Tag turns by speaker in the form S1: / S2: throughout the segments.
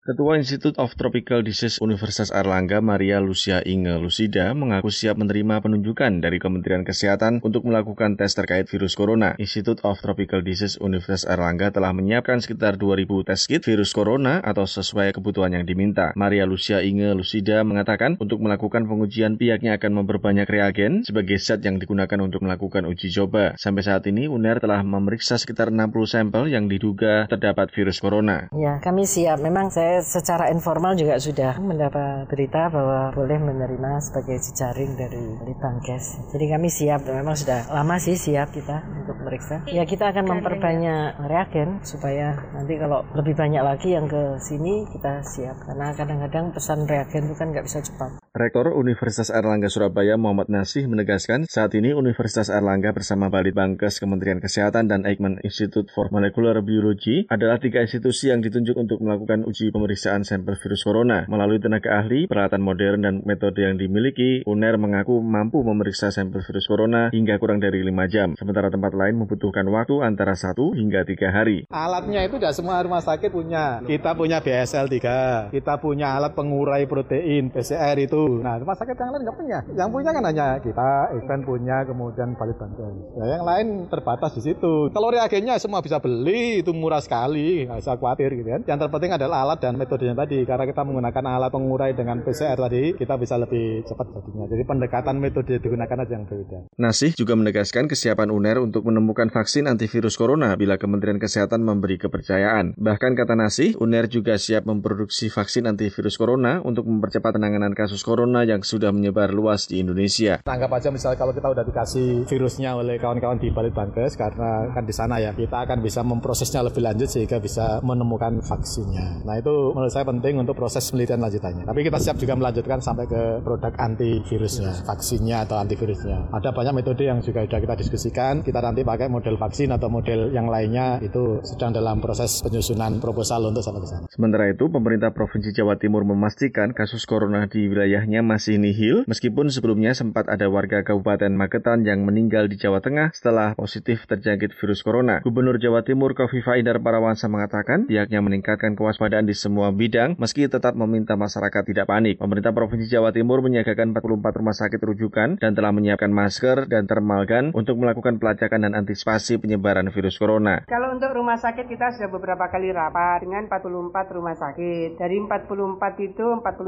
S1: Ketua Institute of Tropical Disease Universitas Airlangga, Maria Lucia Inge Lucida, mengaku siap menerima penunjukan dari Kementerian Kesehatan untuk melakukan tes terkait virus corona. Institute of Tropical Disease Universitas Airlangga telah menyiapkan sekitar 2.000 tes kit virus corona atau sesuai kebutuhan yang diminta. Maria Lucia Inge Lucida mengatakan untuk melakukan pengujian pihaknya akan memperbanyak reagen sebagai zat yang digunakan untuk melakukan uji coba. Sampai saat ini, UNER telah memeriksa sekitar 60 sampel yang diduga terdapat virus corona.
S2: Ya, kami siap. Memang saya secara informal juga sudah mendapat berita bahwa boleh menerima sebagai jejaring dari Litbangkes. Jadi kami siap, memang sudah lama sih siap kita untuk meriksa. Ya kita akan memperbanyak reagen supaya nanti kalau lebih banyak lagi yang ke sini kita siap. Karena kadang-kadang pesan reagen itu kan nggak bisa cepat.
S1: Rektor Universitas Airlangga Surabaya Muhammad Nasih menegaskan saat ini Universitas Airlangga bersama Balitbangkes, Kementerian Kesehatan, dan Eijkman Institute for Molecular Biology adalah 3 institusi yang ditunjuk untuk melakukan uji pemeriksaan sampel virus corona. Melalui tenaga ahli, peralatan modern, dan metode yang dimiliki, UNER mengaku mampu memeriksa sampel virus corona hingga kurang dari 5 jam. Sementara tempat lain membutuhkan waktu antara 1 hingga 3 hari.
S3: Alatnya itu tidak semua rumah sakit punya. Kita punya BSL-3, kita punya alat pengurai protein, PCR itu. Nah, rumah sakit yang lain nggak punya. Yang punya kan hanya kita, Eijkman punya, kemudian Balitbangkes. Ya, yang lain terbatas di situ. Kalau reagennya semua bisa beli, itu murah sekali, nggak usah khawatir gitu kan. Yang terpenting adalah alat dan metodenya tadi. Karena kita menggunakan alat pengurai dengan PCR tadi, kita bisa lebih cepat jadinya. Jadi pendekatan metode digunakan aja yang berbeda.
S1: Nasih juga menegaskan kesiapan UNER untuk menemukan vaksin antivirus corona bila Kementerian Kesehatan memberi kepercayaan. Bahkan kata Nasih, UNER juga siap memproduksi vaksin antivirus corona untuk mempercepat penanganan kasus corona yang sudah menyebar luas di Indonesia.
S3: Anggap aja misalnya kalau kita udah dikasih virusnya oleh kawan-kawan di Balitbangkes, karena kan di sana ya, kita akan bisa memprosesnya lebih lanjut sehingga bisa menemukan vaksinnya. Nah itu menurut saya penting untuk proses penelitian lanjutannya. Tapi kita siap juga melanjutkan sampai ke produk antivirusnya, vaksinnya atau antivirusnya. Ada banyak metode yang juga sudah kita diskusikan. Kita nanti pakai model vaksin atau model yang lainnya, itu sedang dalam proses penyusunan proposal untuk sampai ke sana.
S1: Sementara itu, pemerintah Provinsi Jawa Timur memastikan kasus corona di wilayahnya masih nihil, meskipun sebelumnya sempat ada warga Kabupaten Magetan yang meninggal di Jawa Tengah setelah positif terjangkit virus corona. Gubernur Jawa Timur Khofifah Indar Parawansa mengatakan pihaknya meningkatkan kewaspadaan di semua bidang meski tetap meminta masyarakat tidak panik. Pemerintah Provinsi Jawa Timur menyiagakan 44 rumah sakit rujukan dan telah menyiapkan masker dan thermal gun untuk melakukan pelacakan dan antisipasi penyebaran virus corona.
S4: Kalau untuk rumah sakit kita sudah beberapa kali rapat dengan 44 rumah sakit. Dari 44 itu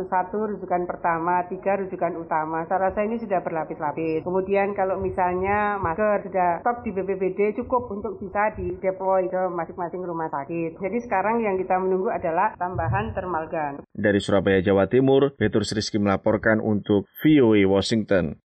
S4: 41 rujukan pertama, 3 rujukan utama. Saya rasa ini sudah berlapis-lapis. Kemudian kalau misalnya masker sudah stok di BPBD cukup untuk bisa dideploy ke masing-masing rumah sakit. Jadi sekarang yang kita menunggu adalah tambahan thermal gun.
S1: Dari Surabaya, Jawa Timur, Petrus Rizky melaporkan untuk VOA Washington.